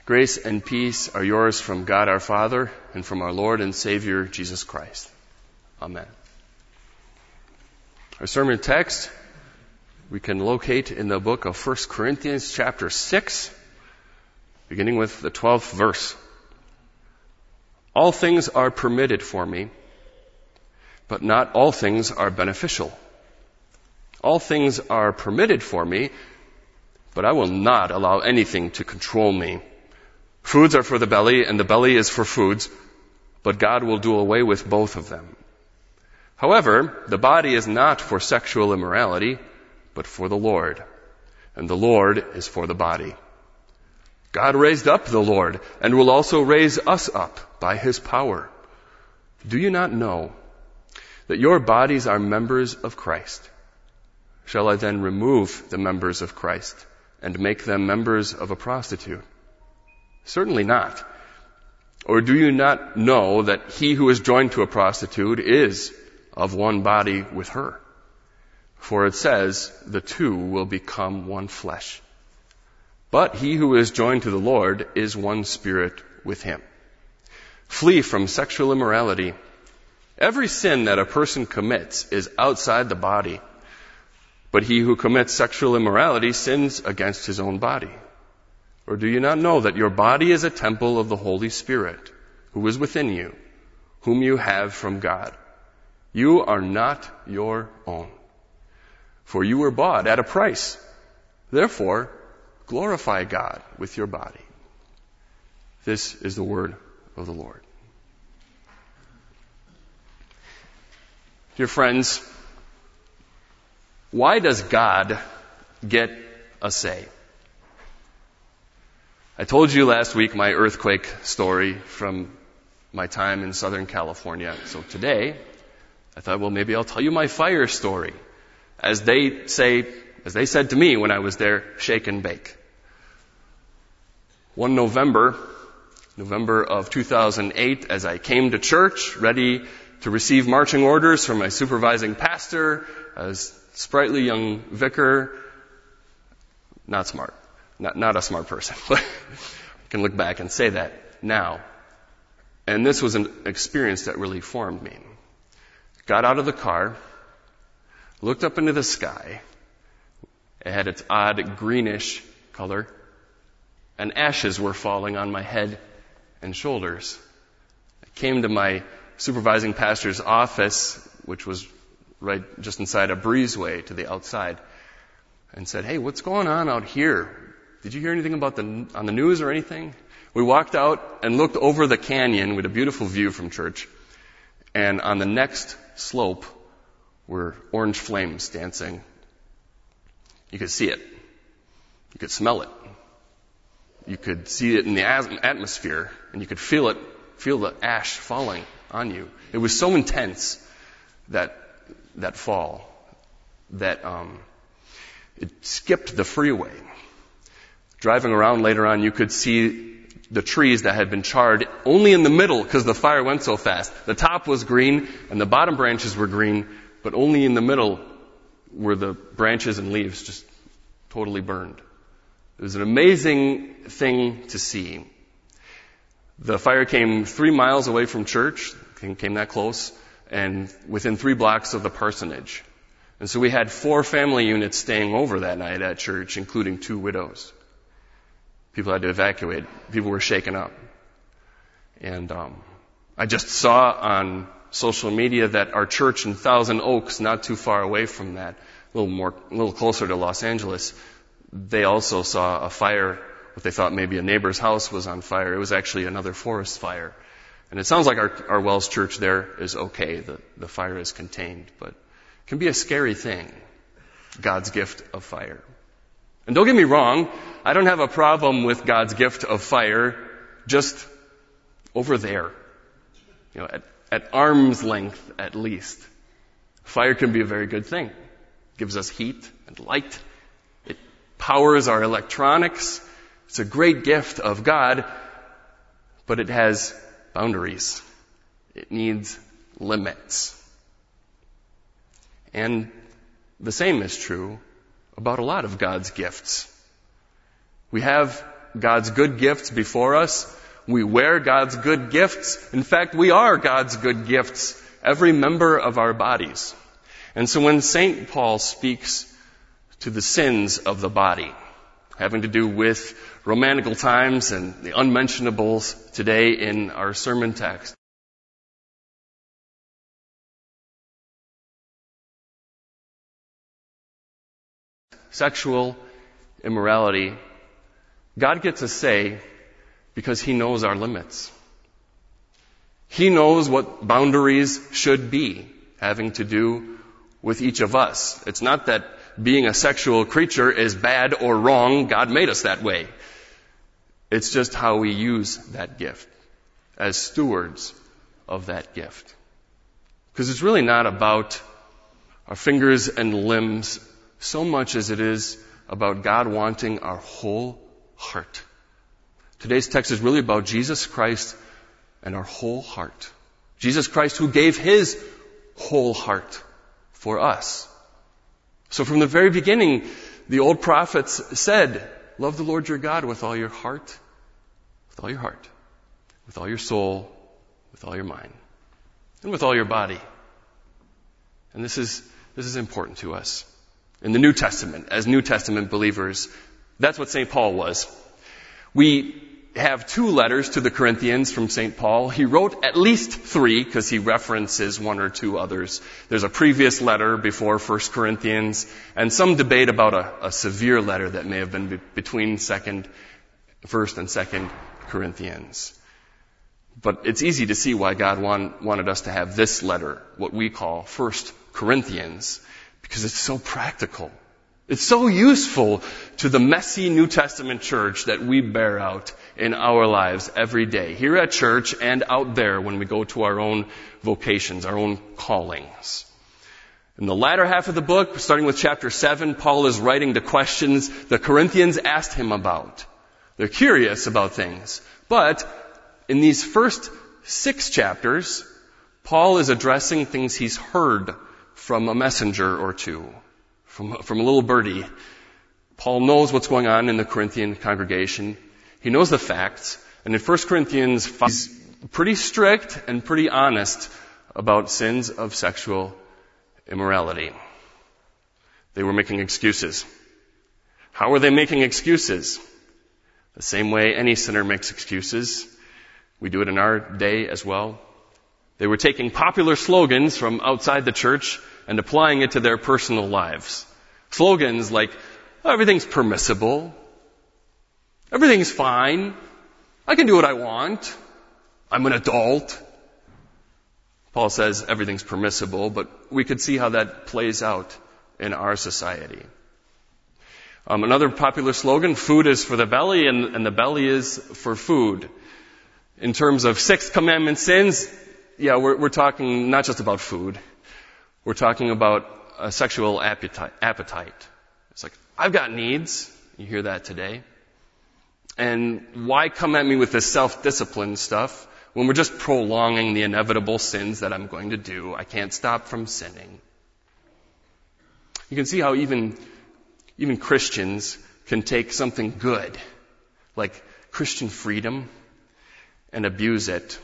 Grace and peace are yours from God our Father and from our Lord and Savior, Jesus Christ. Amen. Our sermon text we can locate in the book of 1 Corinthians chapter 6, beginning with the 12th verse. All things are permitted for me, but not all things are beneficial. All things are permitted for me, but I will not allow anything to control me. Foods are for the belly, and the belly is for foods, but God will do away with both of them. However, the body is not for sexual immorality, but for the Lord, and the Lord is for the body. God raised up the Lord, and will also raise us up by His power. Do you not know that your bodies are members of Christ? Shall I then remove the members of Christ and make them members of a prostitute? Certainly not. Or do you not know that he who is joined to a prostitute is of one body with her? For it says, the two will become one flesh. But he who is joined to the Lord is one spirit with him. Flee from sexual immorality. Every sin that a person commits is outside the body, but he who commits sexual immorality sins against his own body. Or do you not know that your body is a temple of the Holy Spirit, who is within you, whom you have from God? You are not your own, for you were bought at a price. Therefore, glorify God with your body. This is the word of the Lord. Dear friends, why does God get a say? I told you last week my earthquake story from my time in Southern California. So today, I thought, well, maybe I'll tell you my fire story. As they said to me when I was there, shake and bake. One November of 2008, as I came to church, ready to receive marching orders from my supervising pastor, as sprightly young vicar, not smart. Not a smart person, but I can look back and say that now. And this was an experience that really formed me. Got out of the car, looked up into the sky. It had its odd greenish color, and ashes were falling on my head and shoulders. I came to my supervising pastor's office, which was right just inside a breezeway to the outside, and said, hey, what's going on out here? Did you hear anything about on the news or anything? We walked out and looked over the canyon with a beautiful view from church. And on the next slope were orange flames dancing. You could see it. You could smell it. You could see it in the atmosphere, and you could feel the ash falling on you. It was so intense that fall that it skipped the freeway. Driving around later on, you could see the trees that had been charred only in the middle because the fire went so fast. The top was green and the bottom branches were green, but only in the middle were the branches and leaves just totally burned. It was an amazing thing to see. The fire came 3 miles away from church, came that close, and within 3 blocks of the parsonage. And so we had 4 family units staying over that night at church, including 2 widows. People had to evacuate. People were shaken up. And I just saw on social media that our church in Thousand Oaks, not too far away from that, a little closer to Los Angeles, they also saw a fire. What they thought maybe a neighbor's house was on fire. It was actually another forest fire. And it sounds like our Wells Church there is okay. The fire is contained, but it can be a scary thing. God's gift of fire. And don't get me wrong, I don't have a problem with God's gift of fire just over there. At arm's length at least. Fire can be a very good thing. It gives us heat and light. It powers our electronics. It's a great gift of God, but it has boundaries. It needs limits. And the same is true about a lot of God's gifts. We have God's good gifts before us. We wear God's good gifts. In fact, we are God's good gifts, every member of our bodies. And so when St. Paul speaks to the sins of the body, having to do with romantical times and the unmentionables today in our sermon text, sexual immorality, God gets a say because He knows our limits. He knows what boundaries should be, having to do with each of us. It's not that being a sexual creature is bad or wrong. God made us that way. It's just how we use that gift as stewards of that gift. Because it's really not about our fingers and limbs so much as it is about God wanting our whole heart. Today's text is really about Jesus Christ and our whole heart. Jesus Christ who gave His whole heart for us. So from the very beginning, the old prophets said, love the Lord your God with all your heart, with all your heart, with all your soul, with all your mind, and with all your body. And this is important to us. In the New Testament, as New Testament believers, that's what St. Paul was. We have 2 letters to the Corinthians from St. Paul. He wrote at least 3 because he references 1 or 2 others. There's a previous letter before 1 Corinthians and some debate about a severe letter that may have been between 1st and 2nd Corinthians. But it's easy to see why God wanted us to have this letter, what we call 1 Corinthians, because it's so practical. It's so useful to the messy New Testament church that we bear out in our lives every day, here at church and out there when we go to our own vocations, our own callings. In the latter half of the book, starting with chapter 7, Paul is writing the questions the Corinthians asked him about. They're curious about things. But in these first 6 chapters, Paul is addressing things he's heard from a messenger or 2. From a little birdie. Paul knows what's going on in the Corinthian congregation. He knows the facts. And in 1 Corinthians 5, he's pretty strict and pretty honest about sins of sexual immorality. They were making excuses. How were they making excuses? The same way any sinner makes excuses. We do it in our day as well. They were taking popular slogans from outside the church and applying it to their personal lives. Slogans like, oh, everything's permissible. Everything's fine. I can do what I want. I'm an adult. Paul says everything's permissible, but we could see how that plays out in our society. Another popular slogan, food is for the belly and the belly is for food. In terms of 6th commandment sins, yeah, we're talking not just about food. We're talking about a sexual appetite. It's like, I've got needs. You hear that today. And why come at me with this self-discipline stuff when we're just prolonging the inevitable sins that I'm going to do? I can't stop from sinning. You can see how even Christians can take something good, like Christian freedom, and abuse it.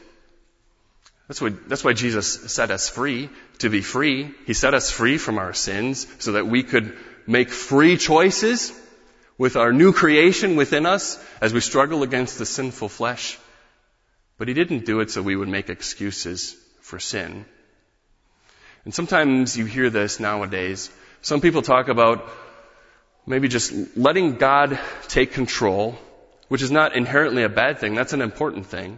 That's why Jesus set us free, to be free. He set us free from our sins so that we could make free choices with our new creation within us as we struggle against the sinful flesh. But He didn't do it so we would make excuses for sin. And sometimes you hear this nowadays. Some people talk about maybe just letting God take control, which is not inherently a bad thing. That's an important thing.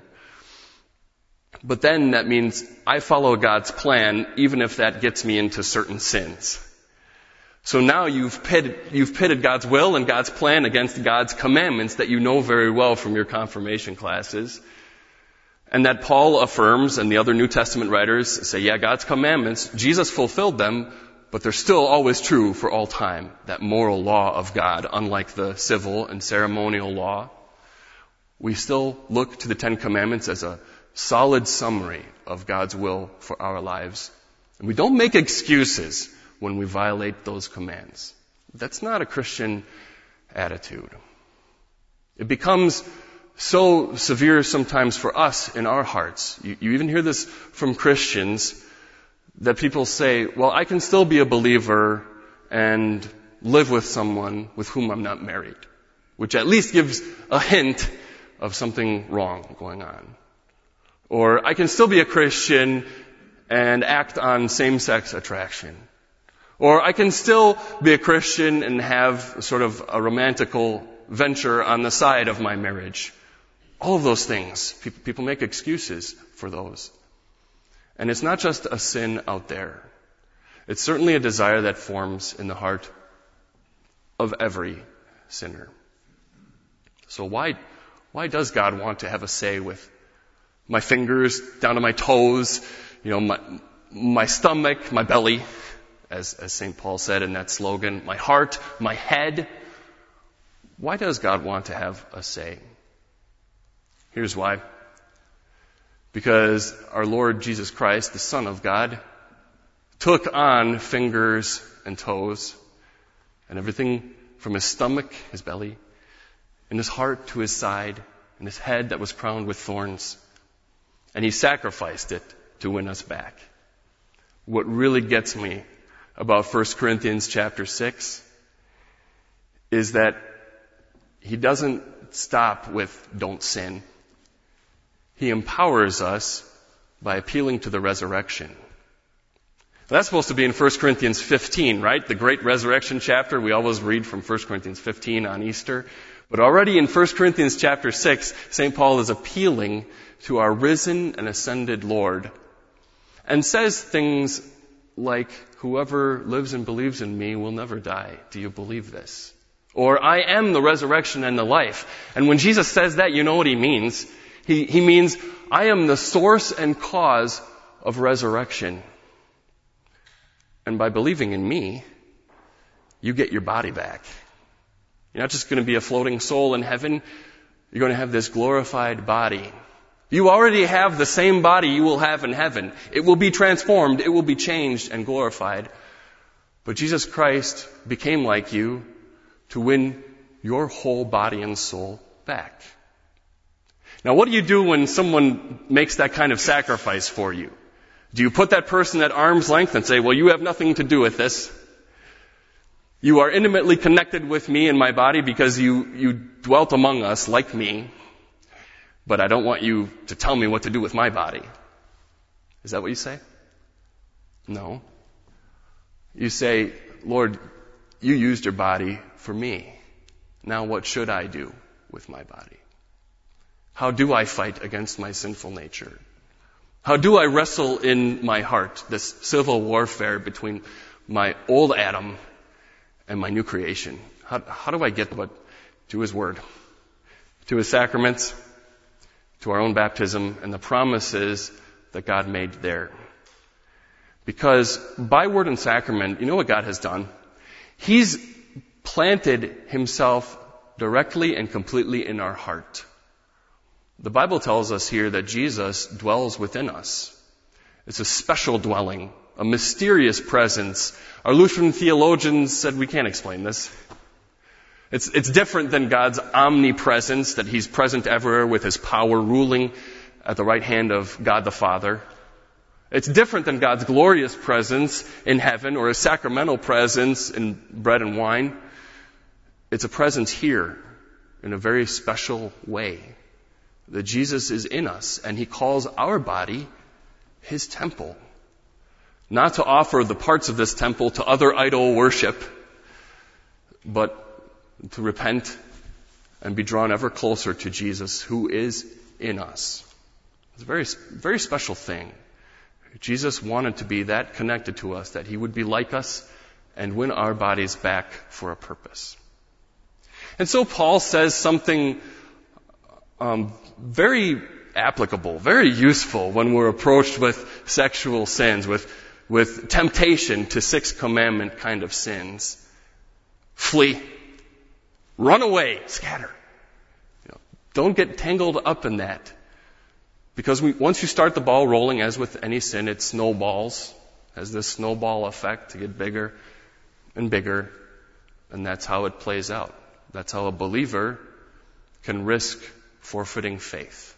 But then that means I follow God's plan, even if that gets me into certain sins. So now you've pitted God's will and God's plan against God's commandments that you know very well from your confirmation classes. And that Paul affirms, and the other New Testament writers say, yeah, God's commandments, Jesus fulfilled them, but they're still always true for all time. That moral law of God, unlike the civil and ceremonial law. We still look to the 10 Commandments as a solid summary of God's will for our lives. And we don't make excuses when we violate those commands. That's not a Christian attitude. It becomes so severe sometimes for us in our hearts. You even hear this from Christians, that people say, well, I can still be a believer and live with someone with whom I'm not married, which at least gives a hint of something wrong going on. Or I can still be a Christian and act on same-sex attraction. Or I can still be a Christian and have sort of a romantical venture on the side of my marriage. All of those things. People make excuses for those. And it's not just a sin out there. It's certainly a desire that forms in the heart of every sinner. So why does God want to have a say with my fingers down to my toes, my stomach, my belly, as St. Paul said in that slogan, my heart, my head? Why does God want to have a say? Here's why. Because our Lord Jesus Christ, the Son of God, took on fingers and toes and everything from his stomach, his belly, and his heart to his side, and his head that was crowned with thorns. And he sacrificed it to win us back. What really gets me about 1 Corinthians chapter 6 is that he doesn't stop with don't sin. He empowers us by appealing to the resurrection. That's supposed to be in 1 Corinthians 15, right? The great resurrection chapter. We always read from 1 Corinthians 15 on Easter. But already in 1 Corinthians chapter 6, St. Paul is appealing to our risen and ascended Lord and says things like, whoever lives and believes in me will never die. Do you believe this? Or, I am the resurrection and the life. And when Jesus says that, you know what he means. He means, I am the source and cause of resurrection. And by believing in me, you get your body back. You're not just going to be a floating soul in heaven. You're going to have this glorified body. You already have the same body you will have in heaven. It will be transformed. It will be changed and glorified. But Jesus Christ became like you to win your whole body and soul back. Now, what do you do when someone makes that kind of sacrifice for you? Do you put that person at arm's length and say, well, you have nothing to do with this? You are intimately connected with me and my body because you dwelt among us like me, but I don't want you to tell me what to do with my body. Is that what you say? No. You say, Lord, you used your body for me. Now what should I do with my body? How do I fight against my sinful nature? How do I wrestle in my heart this civil warfare between my old Adam and my new creation? How do I get to his word, to his sacraments, to our own baptism, and the promises that God made there? Because by word and sacrament, you know what God has done? He's planted himself directly and completely in our heart. The Bible tells us here that Jesus dwells within us. It's a special dwelling, a mysterious presence. Our Lutheran theologians said we can't explain this. It's different than God's omnipresence, that he's present everywhere with his power ruling at the right hand of God the Father. It's different than God's glorious presence in heaven or his sacramental presence in bread and wine. It's a presence here in a very special way. That Jesus is in us, and he calls our body his temple. Not to offer the parts of this temple to other idol worship, but to repent and be drawn ever closer to Jesus, who is in us. It's a very, very special thing. Jesus wanted to be that connected to us, that he would be like us and win our bodies back for a purpose. And so Paul says something very applicable, very useful when we're approached with sexual sins, with temptation to sixth commandment kind of sins. Flee. Run away. Scatter. Don't get tangled up in that. Because once you start the ball rolling, as with any sin, it snowballs, has this snowball effect to get bigger and bigger, and that's how it plays out. That's how a believer can risk forfeiting faith.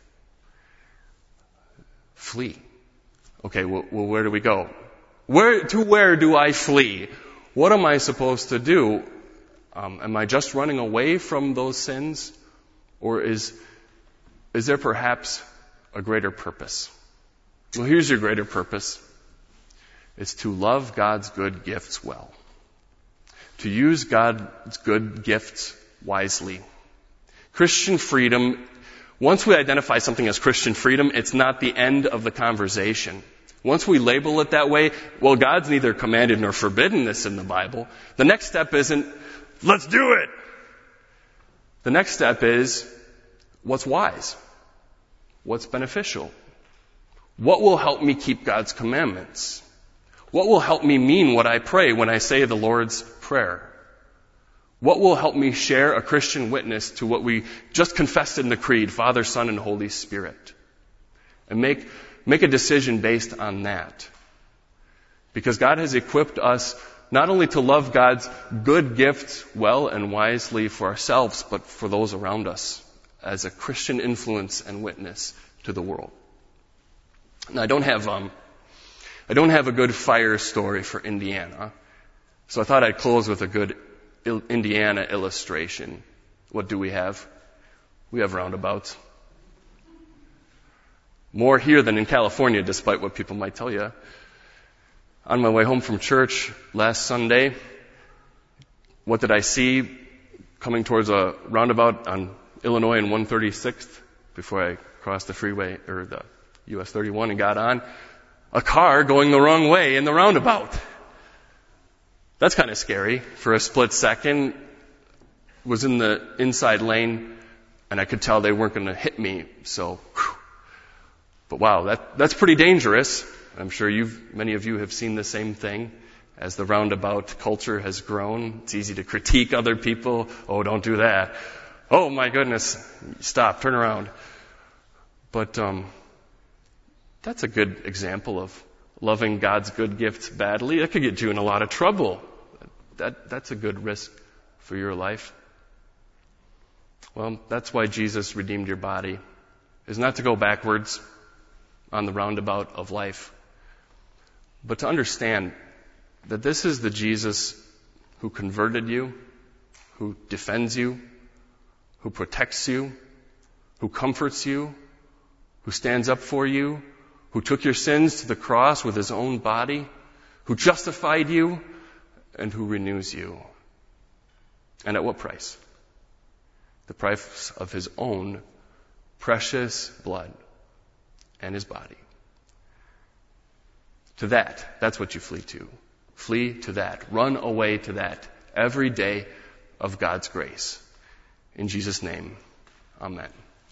Flee. Okay, well, where do we go? Where do I flee? What am I supposed to do? Am I just running away from those sins? Or is there perhaps a greater purpose? Well, here's your greater purpose. It's to love God's good gifts well. To use God's good gifts wisely. Christian freedom, once we identify something as Christian freedom, it's not the end of the conversation. Once we label it that way, well, God's neither commanded nor forbidden this in the Bible. The next step isn't, let's do it. The next step is, what's wise? What's beneficial? What will help me keep God's commandments? What will help me mean what I pray when I say the Lord's Prayer? What will help me share a Christian witness to what we just confessed in the Creed, Father, Son, and Holy Spirit? And make a decision based on that. Because God has equipped us not only to love God's good gifts well and wisely for ourselves, but for those around us as a Christian influence and witness to the world. Now, I don't have a good fire story for Indiana, so I thought I'd close with a good Indiana illustration. What do we have? We have roundabouts. More here than in California, despite what people might tell you. On my way home from church last Sunday, what did I see coming towards a roundabout on Illinois and 136th before I crossed the freeway, or the US 31 and got on? A car going the wrong way in the roundabout. That's kind of scary. For a split second, was in the inside lane, and I could tell they weren't going to hit me, so whew. But wow, that's pretty dangerous. I'm sure many of you have seen the same thing. As the roundabout culture has grown, it's easy to critique other people. Oh, don't do that. Oh my goodness, stop, turn around. But that's a good example of loving God's good gifts badly. That could get you in a lot of trouble. That's a good risk for your life. Well, that's why Jesus redeemed your body, is not to go backwards on the roundabout of life, but to understand that this is the Jesus who converted you, who defends you, who protects you, who comforts you, who stands up for you, who took your sins to the cross with his own body, who justified you, and who renews you. And at what price? The price of his own precious blood and his body. To that's what you flee to. Flee to that. Run away to that every day of God's grace. In Jesus' name, amen.